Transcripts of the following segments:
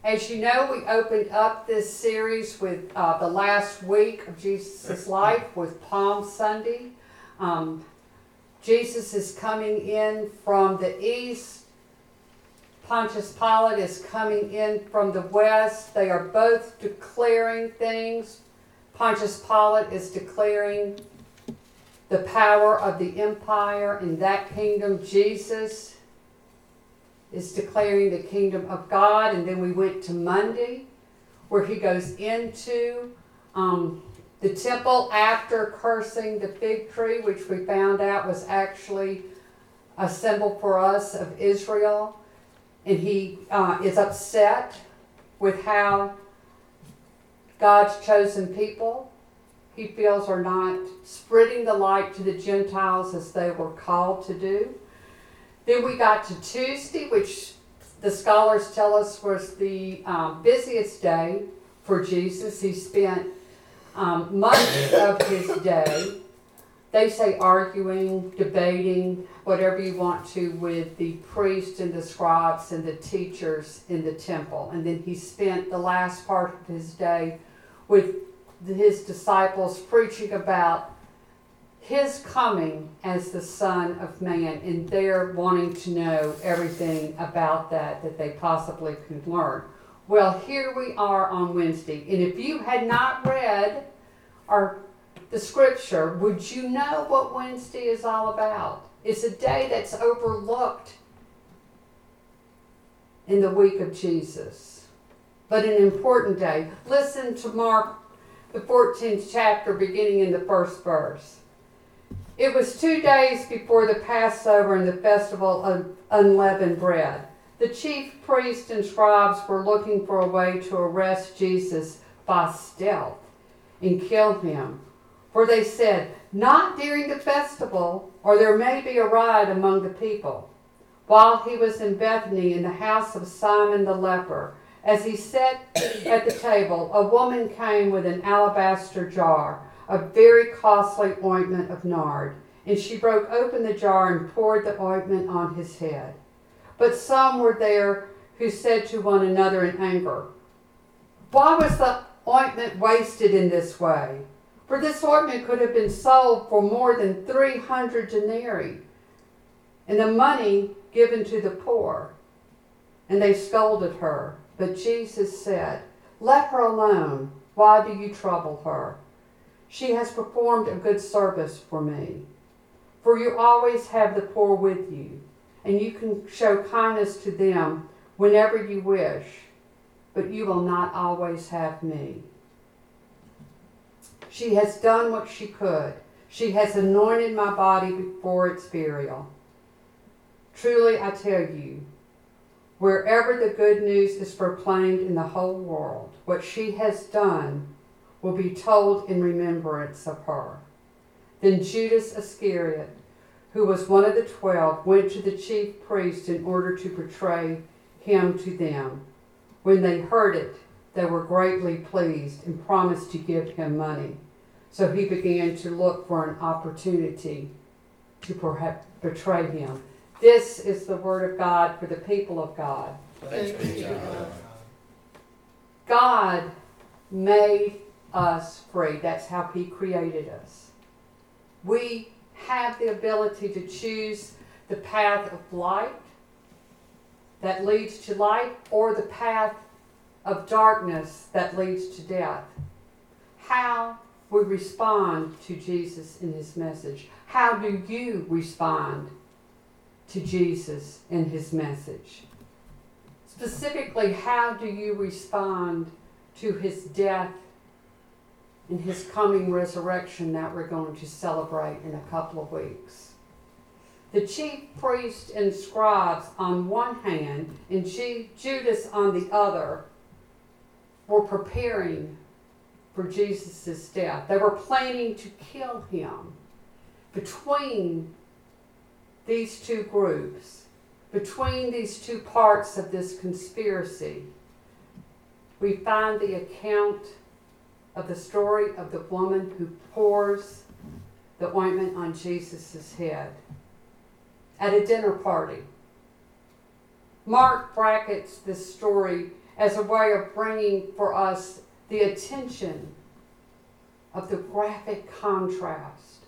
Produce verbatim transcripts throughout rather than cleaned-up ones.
As you know, we opened up this series with uh, the last week of Jesus' life with Palm Sunday. Um, Jesus is coming in from the east. Pontius Pilate is coming in from the west. They are both declaring things. Pontius Pilate is declaring the power of the empire in that kingdom. Jesus is declaring the kingdom of God. And then we went to Monday, where he goes into um, the temple after cursing the fig tree, which we found out was actually a symbol for us of Israel. And he uh, is upset with how God's chosen people, he feels, are not spreading the light to the Gentiles as they were called to do. Then we got to Tuesday, which the scholars tell us was the um, busiest day for Jesus. He spent um, much of his day, they say, arguing, debating, whatever you want to, with the priests and the scribes and the teachers in the temple. And then he spent the last part of his day with his disciples preaching about his coming as the Son of Man, and they're wanting to know everything about that that they possibly could learn. Well, here we are on Wednesday, and if you had not read our the scripture, would you know what Wednesday is all about? It's a day that's overlooked in the week of Jesus, but an important day. Listen to Mark, the fourteenth chapter, beginning in the first verse. It was two days before the Passover and the festival of unleavened bread. The chief priests and scribes were looking for a way to arrest Jesus by stealth and kill him. For they said, "Not during the festival, or there may be a riot among the people." While he was in Bethany in the house of Simon the leper, as he sat at the table, a woman came with an alabaster jar, a very costly ointment of nard, and she broke open the jar and poured the ointment on his head. But some were there who said to one another in anger, "Why was the ointment wasted in this way? For this ointment could have been sold for more than three hundred denarii, and the money given to the poor." And they scolded her. But Jesus said, "Let her alone. Why do you trouble her? She has performed a good service for me. For you always have the poor with you, and you can show kindness to them whenever you wish, but you will not always have me. She has done what she could. She has anointed my body before its burial. Truly I tell you, wherever the good news is proclaimed in the whole world, what she has done will be told in remembrance of her." Then Judas Iscariot, who was one of the twelve, went to the chief priests in order to betray him to them. When they heard it, they were greatly pleased and promised to give him money. So he began to look for an opportunity to perhaps betray him. This is the word of God for the people of God. Thanks be to God. God made us free. That's how he created us. We have the ability to choose the path of light that leads to light, or the path of darkness that leads to death. How we respond to Jesus and his message. How do you respond to Jesus and his message? Specifically, how do you respond to his death and his coming resurrection that we're going to celebrate in a couple of weeks? The chief priests and scribes on one hand and Judas on the other were preparing for Jesus' death. They were planning to kill him. Between these two groups, between these two parts of this conspiracy, we find the account of the story of the woman who pours the ointment on Jesus' head at a dinner party. Mark brackets this story as a way of bringing for us the attention of the graphic contrast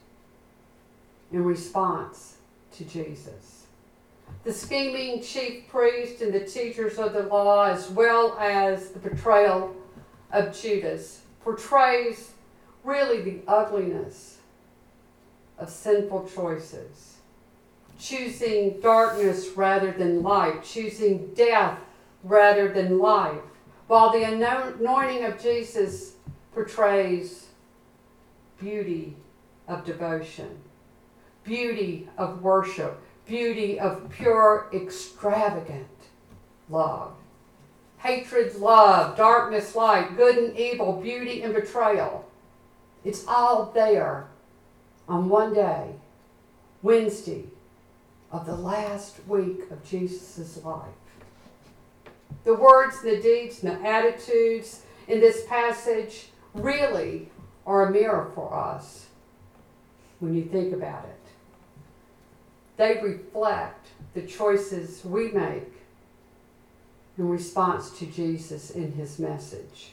in response to Jesus. The scheming chief priest and the teachers of the law, as well as the betrayal of Judas, portrays really the ugliness of sinful choices. Choosing darkness rather than light, choosing death rather than life, while the anointing of Jesus portrays beauty of devotion, beauty of worship, beauty of pure, extravagant love. Hatred, love, darkness, light, good and evil, beauty and betrayal. It's all there on one day, Wednesday, of the last week of Jesus' life. The words, the deeds, and the attitudes in this passage really are a mirror for us when you think about it. They reflect the choices we make in response to Jesus and his message.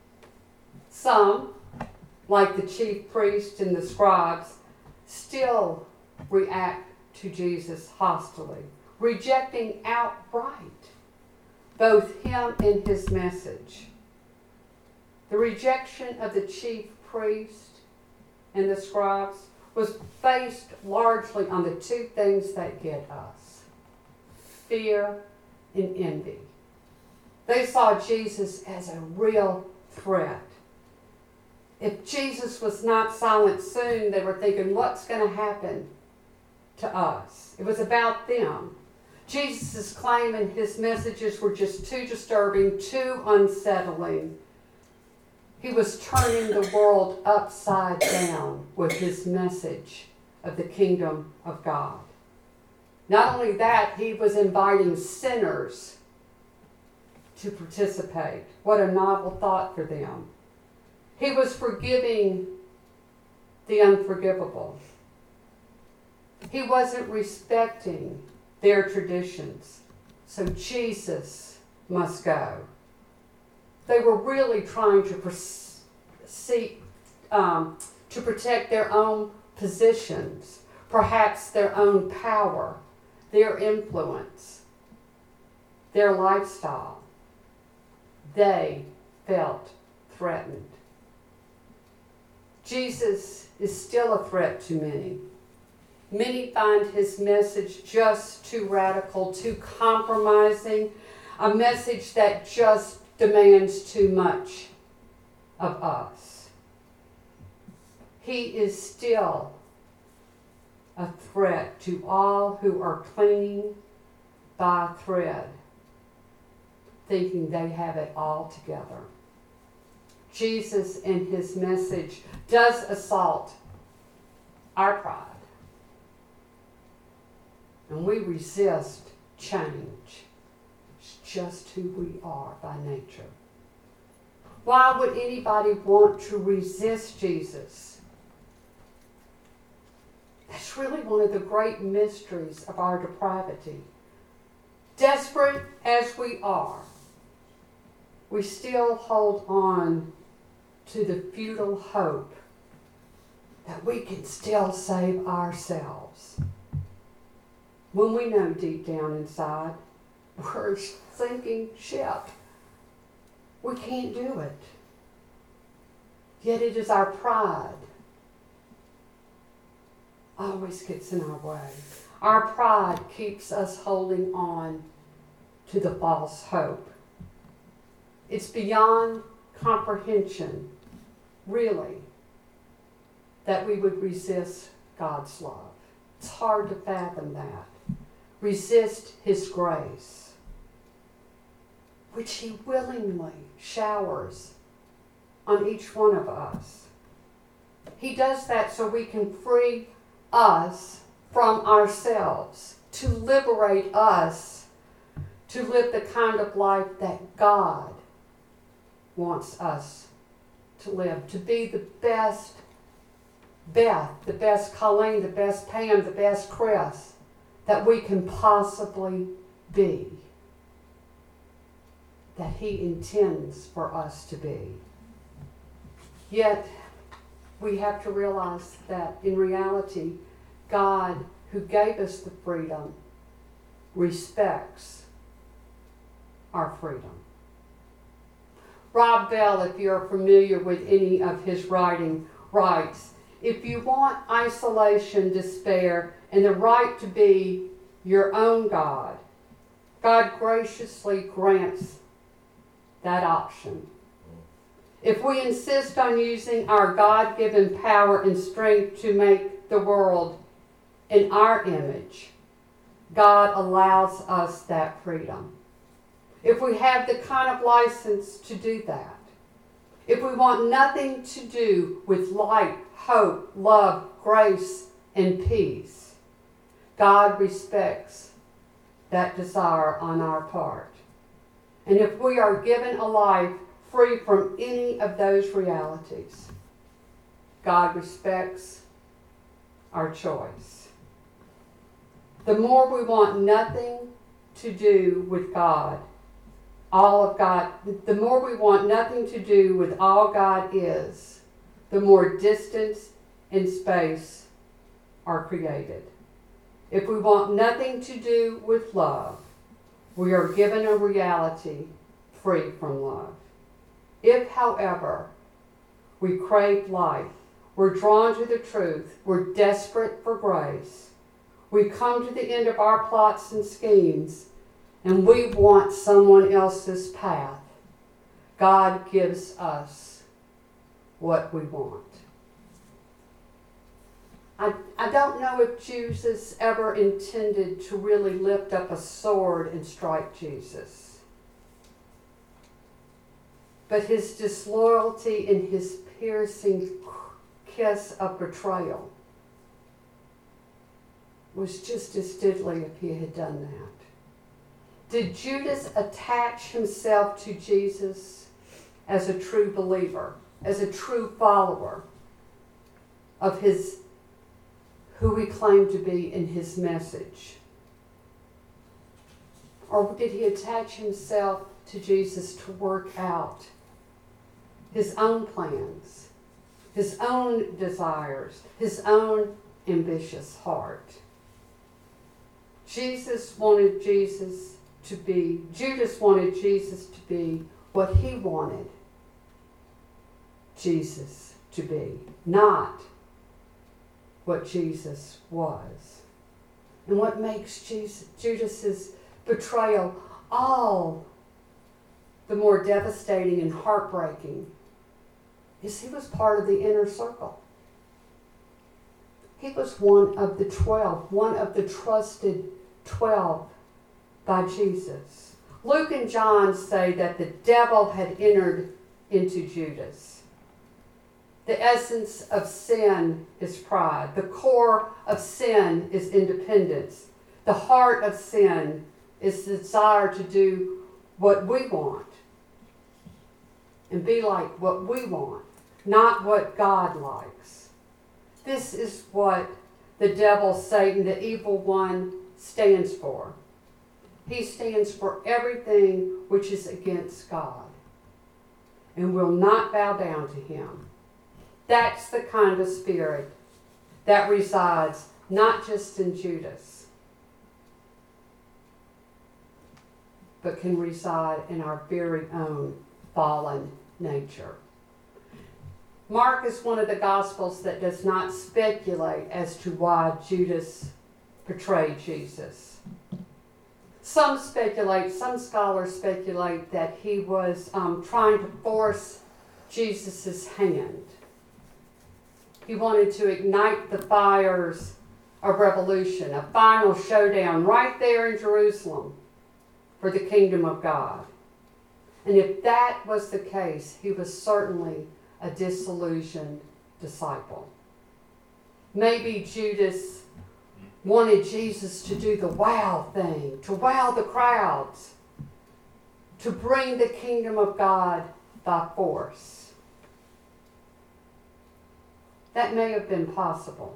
Some, like the chief priests and the scribes, still react to Jesus hostilely, rejecting outright both him and his message. The rejection of the chief priest and the scribes was based largely on the two things that get us: fear and envy. They saw Jesus as a real threat. If Jesus was not silent soon, they were thinking, what's going to happen to us? It was about them. Jesus' claim and his messages were just too disturbing, too unsettling. He was turning the world upside down with his message of the kingdom of God. Not only that, he was inviting sinners to participate. What a novel thought for them. He was forgiving the unforgivable. He wasn't respecting their traditions. So Jesus must go. They were really trying to pers- seek um, to protect their own positions, perhaps their own power, their influence, their lifestyle. They felt threatened. Jesus is still a threat to many. Many find his message just too radical, too compromising, a message that just demands too much of us. He is still a threat to all who are clinging by a thread, thinking they have it all together. Jesus and his message does assault our pride. And we resist change. It's just who we are by nature. Why would anybody want to resist Jesus? That's really one of the great mysteries of our depravity. Desperate as we are, we still hold on to the futile hope that we can still save ourselves. When we know deep down inside, we're a sinking ship. We can't do it. Yet it is our pride always gets in our way. Our pride keeps us holding on to the false hope. It's beyond comprehension, really, that we would resist God's love. It's hard to fathom that. Resist his grace, which he willingly showers on each one of us. He does that so we can free us from ourselves, to liberate us to live the kind of life that God wants us to live, to be the best Beth, the best Colleen, the best Pam, the best Chris that we can possibly be. that He intends for us to be. Yet, we have to realize that in reality, God, who gave us the freedom, respects our freedom. Rob Bell, if you're familiar with any of his writing, writes, if you want isolation, despair, and the right to be your own God, God graciously grants that option. If we insist on using our God-given power and strength to make the world in our image, God allows us that freedom. If we have the kind of license to do that, if we want nothing to do with light, hope, love, grace, and peace, God respects that desire on our part. And if we are given a life free from any of those realities, God respects our choice. The more we want nothing to do with God, all of God, the more we want nothing to do with all God is, the more distance and space are created. If we want nothing to do with love, we are given a reality free from love. If, however, we crave life, we're drawn to the truth, we're desperate for grace, we come to the end of our plots and schemes, and we want someone else's path, God gives us what we want. I, I don't know if Jesus ever intended to really lift up a sword and strike Jesus. But his disloyalty and his piercing kiss of betrayal was just as deadly if he had done that. Did Judas attach himself to Jesus as a true believer, as a true follower of his, who he claimed to be in his message? Or did he attach himself to Jesus to work out his own plans, his own desires, his own ambitious heart? Jesus wanted Jesus to be, Judas wanted Jesus to be what he wanted Jesus to be, not what Jesus was. And what makes Jesus, Judas's betrayal all the more devastating and heartbreaking is he was part of the inner circle. He was one of the twelve, one of the trusted twelve by Jesus. Luke and John say that the devil had entered into Judas. The essence of sin is pride. The core of sin is independence. The heart of sin is the desire to do what we want and be like what we want, not what God likes. This is what the devil, Satan, the evil one, stands for. He stands for everything which is against God and will not bow down to him. That's the kind of spirit that resides not just in Judas, but can reside in our very own fallen nature. Mark is one of the Gospels that does not speculate as to why Judas betrayed Jesus. Some speculate, some scholars speculate that he was um, trying to force Jesus' hand. He wanted to ignite the fires of revolution, a final showdown right there in Jerusalem for the kingdom of God. And if that was the case, he was certainly a disillusioned disciple. Maybe Judas wanted Jesus to do the wow thing, to wow the crowds, to bring the kingdom of God by force. That may have been possible.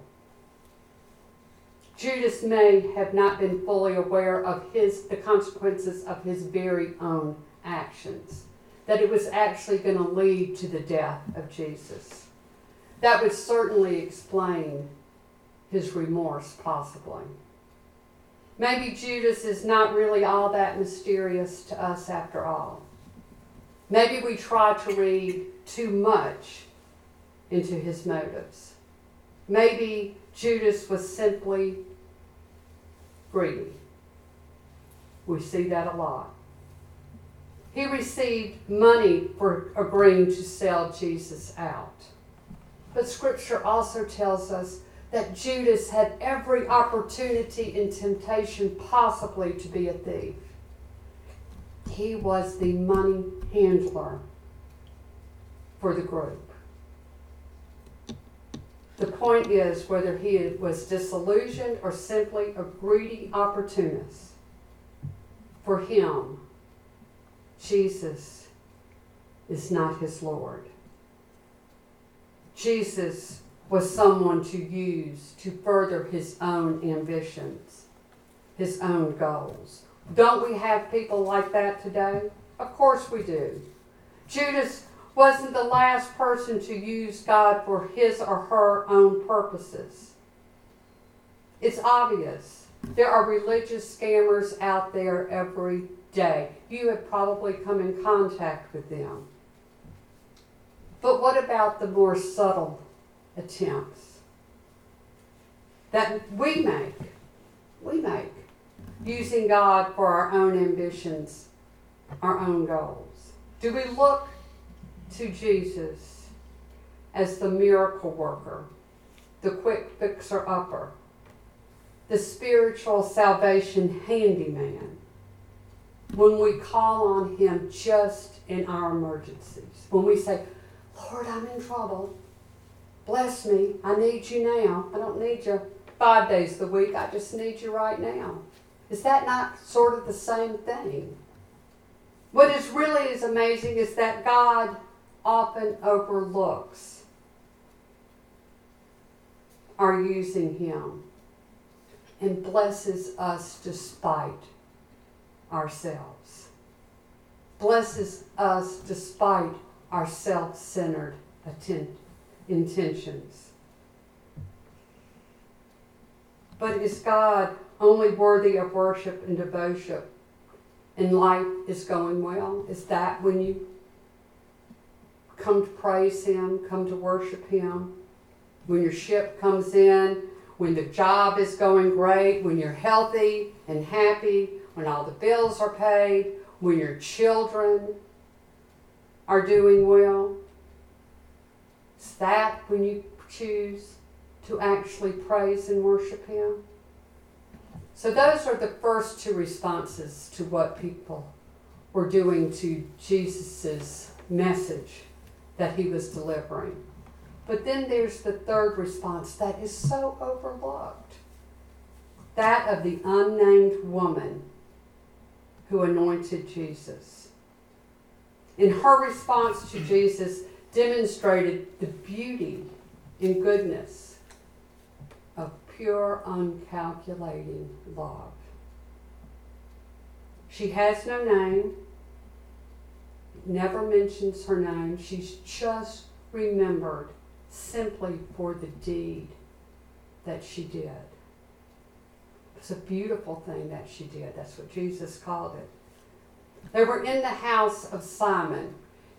Judas may have not been fully aware of his, the consequences of his very own actions, that it was actually going to lead to the death of Jesus. That would certainly explain his remorse, possibly. Maybe Judas is not really all that mysterious to us after all. Maybe we try to read too much into his motives. Maybe Judas was simply greedy. We see that a lot. He received money for agreeing to sell Jesus out. But Scripture also tells us that Judas had every opportunity and temptation possibly to be a thief. He was the money handler for the group. The point is whether he was disillusioned or simply a greedy opportunist. For him, Jesus is not his Lord. Jesus was someone to use to further his own ambitions, his own goals. Don't we have people like that today? Of course we do. Judas wasn't the last person to use God for his or her own purposes. It's obvious. There are religious scammers out there every day. You have probably come in contact with them. But what about the more subtle attempts that we make, we make, using God for our own ambitions, our own goals? Do we look to Jesus as the miracle worker, the quick fixer-upper, the spiritual salvation handyman, when we call on him just in our emergencies? When we say, Lord, I'm in trouble. Bless me. I need you now. I don't need you five days a week. I just need you right now. Is that not sort of the same thing? What is really is amazing is that God often overlooks our using him and blesses us despite ourselves. Blesses us despite our self-centered attention. intentions. But is God only worthy of worship and devotion and life is going well? Is that when you come to praise him, come to worship him? When your ship comes in, when the job is going great, when you're healthy and happy, when all the bills are paid, when your children are doing well? Is that when you choose to actually praise and worship him? So those are the first two responses to what people were doing to Jesus' message that he was delivering. But then there's the third response that is so overlooked. That of the unnamed woman who anointed Jesus. In her response to Jesus, demonstrated the beauty and goodness of pure, uncalculating love. She has no name, never mentions her name. She's just remembered simply for the deed that she did. It's a beautiful thing that she did. That's what Jesus called it. They were in the house of Simon.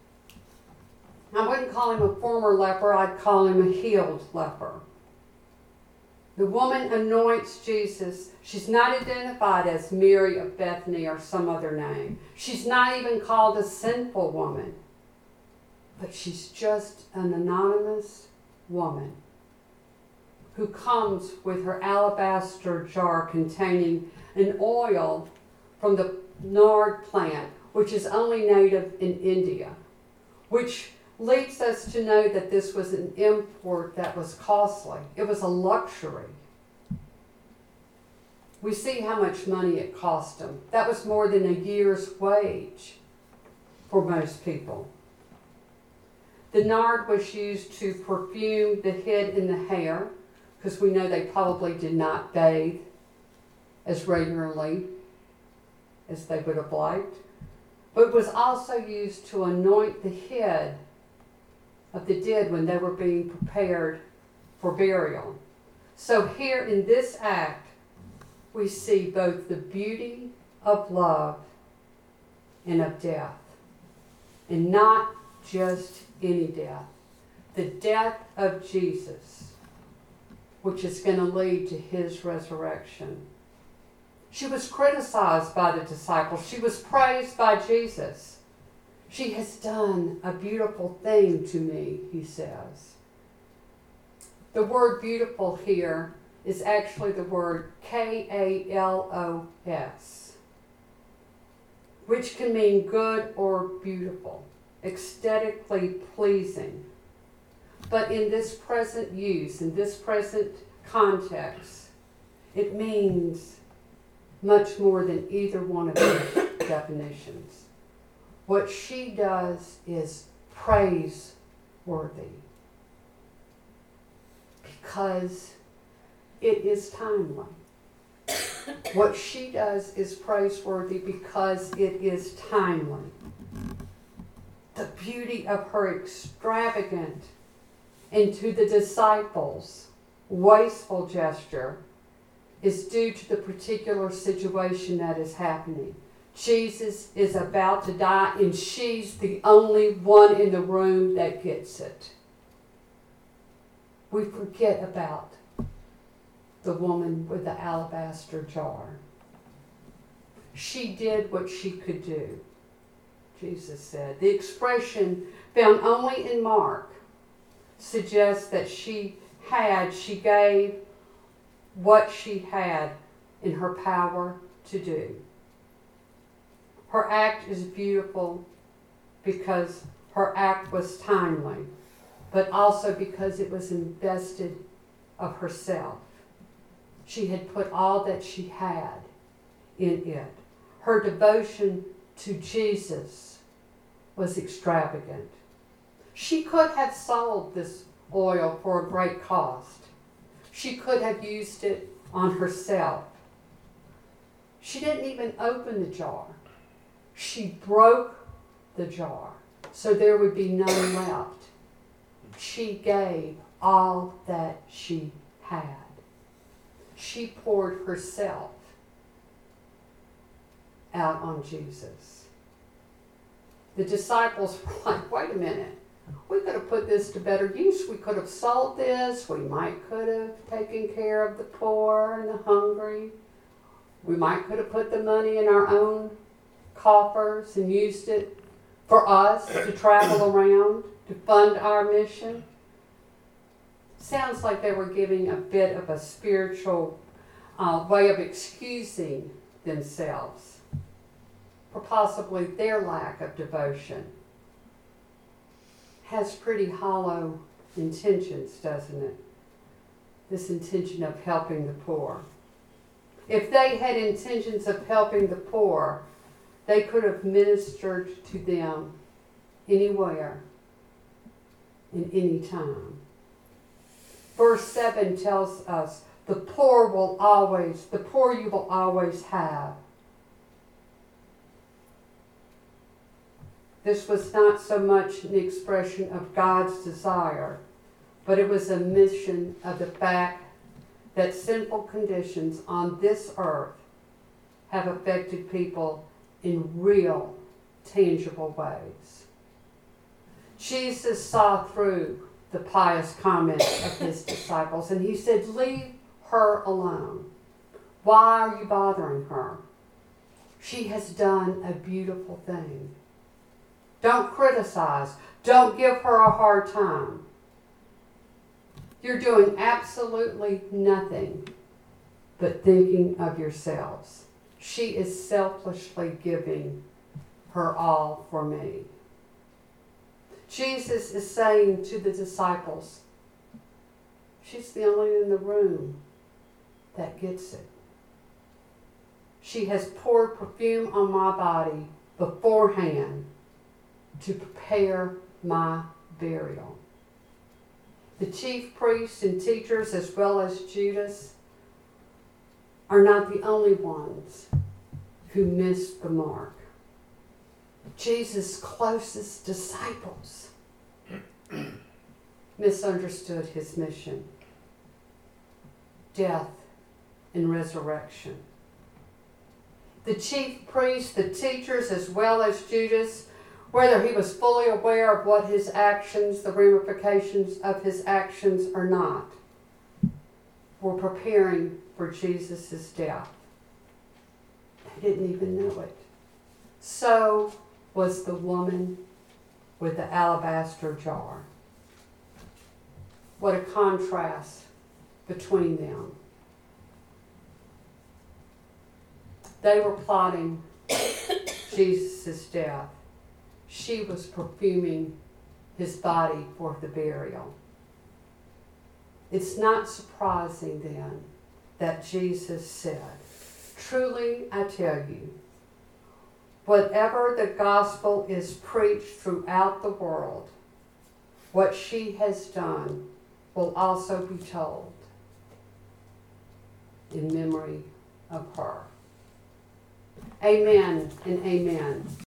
I wouldn't call him a former leper, I'd call him a healed leper. The woman anoints Jesus. She's not identified as Mary of Bethany or some other name. She's not even called a sinful woman. But she's just an anonymous woman who comes with her alabaster jar containing an oil from the nard plant, which is only native in India, which leads us to know that this was an import that was costly. It was a luxury. We see how much money it cost them. That was more than a year's wage for most people. The nard was used to perfume the head and the hair, because we know they probably did not bathe as regularly as they would have liked. but was also used to anoint the head of the dead when they were being prepared for burial. So here in this act, we see both the beauty of love and of death. And not just any death. The death of Jesus, which is going to lead to his resurrection. She was criticized by the disciples. She was praised by Jesus. She has done a beautiful thing to me, he says. The word beautiful here is actually the word K A L O S, which can mean good or beautiful, aesthetically pleasing. But in this present use, in this present context, it means much more than either one of those definitions. What she does is praiseworthy because it is timely. What she does is praiseworthy because it is timely. The beauty of her extravagant and to the disciples wasteful gesture is due to the particular situation that is happening. Jesus is about to die, and she's the only one in the room that gets it. We forget about the woman with the alabaster jar. She did what she could do, Jesus said. The expression found only in Mark suggests that she had, she gave what she had in her power to do. Her act is beautiful because her act was timely, but also because it was invested of herself. She had put all that she had in it. Her devotion to Jesus was extravagant. She could have sold this oil for a great cost. She could have used it on herself. She didn't even open the jar. She broke the jar so there would be none left. She gave all that she had. She poured herself out on Jesus. The disciples were like, wait a minute. We could have put this to better use. We could have sold this. We might could have taken care of the poor and the hungry. We might could have put the money in our own coffers and used it for us to travel around, to fund our mission. Sounds like they were giving a bit of a spiritual uh, way of excusing themselves for possibly their lack of devotion. Has pretty hollow intentions, doesn't it? This intention of helping the poor. If they had intentions of helping the poor, they could have ministered to them anywhere, in any time. Verse seven tells us, the poor will always, the poor you will always have. This was not so much an expression of God's desire, but it was a mission of the fact that sinful conditions on this earth have affected people in real, tangible ways. Jesus saw through the pious comments of his disciples, and he said, leave her alone. Why are you bothering her? She has done a beautiful thing. Don't criticize. Don't give her a hard time. You're doing absolutely nothing but thinking of yourselves. She is selflessly giving her all for me. Jesus is saying to the disciples, she's the only one in the room that gets it. She has poured perfume on my body beforehand to prepare my burial. The chief priests and teachers, as well as Judas, are not the only ones who missed the mark. Jesus' closest disciples misunderstood his mission, death and resurrection. The chief priests, the teachers, as well as Judas, whether he was fully aware of what his actions, the ramifications of his actions or not, were preparing for Jesus' death. They didn't even know it. So was the woman with the alabaster jar. What a contrast between them. They were plotting Jesus' death. She was perfuming his body for the burial. It's not surprising then that Jesus said, "Truly I tell you, whatever the gospel is preached throughout the world, what she has done will also be told in memory of her." Amen and amen.